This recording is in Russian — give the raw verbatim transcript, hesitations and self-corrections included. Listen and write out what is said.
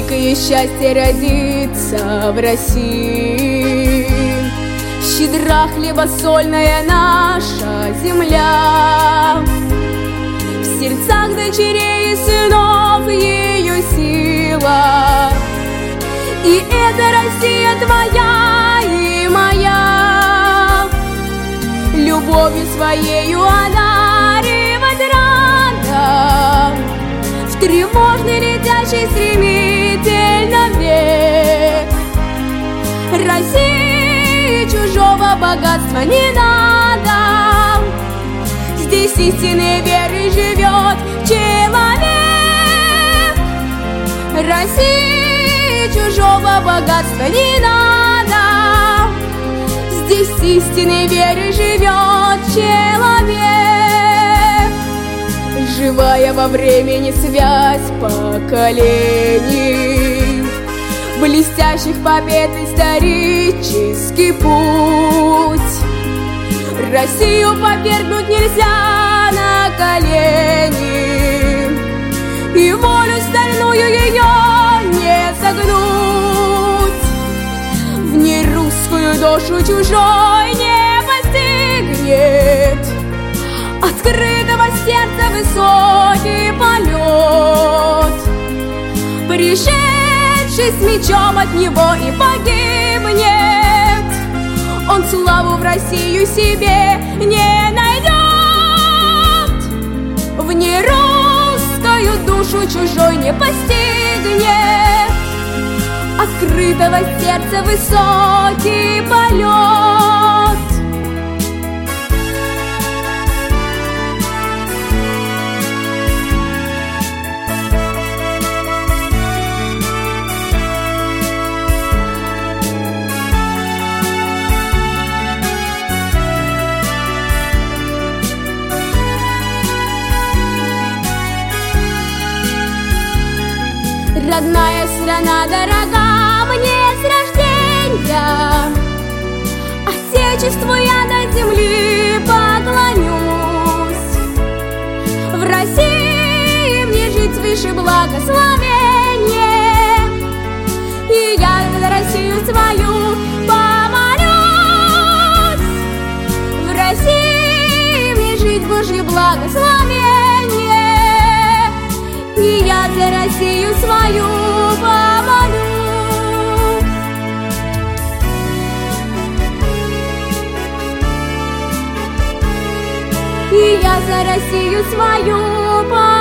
великое счастье родиться в России. Щедра хлебосольная наша земля, в сердцах дочерей и сынов ее сила. И это Россия твоя и моя, любовью своею одаривать рано, в тревожный летящий стремительно век. России чужого богатства не надо, здесь истинной верой живет человек. России чужого богатства не надо, здесь истинной верой живет человек. Живая во времени связь поколений, блестящих побед исторический путь. Россию повергнуть нельзя на колени, и волю стальную ее не согнуть. В ней русскую душу чужой не постигнет, открытого сердца высокий полет. Пришедший с мечом от него и погибнет, он славу в Россию себе не найдет. В ней русскую душу чужой не постигнет, открытого сердца высокий полет. Родная страна дорога мне с рождения, Отечеству я до земли поклонюсь. В России мне жить свыше благословения, и я за Россию свою помолюсь. В России мне жить Божье благословение, и я за Россию свою помолюсь. И я за Россию свою помолюсь.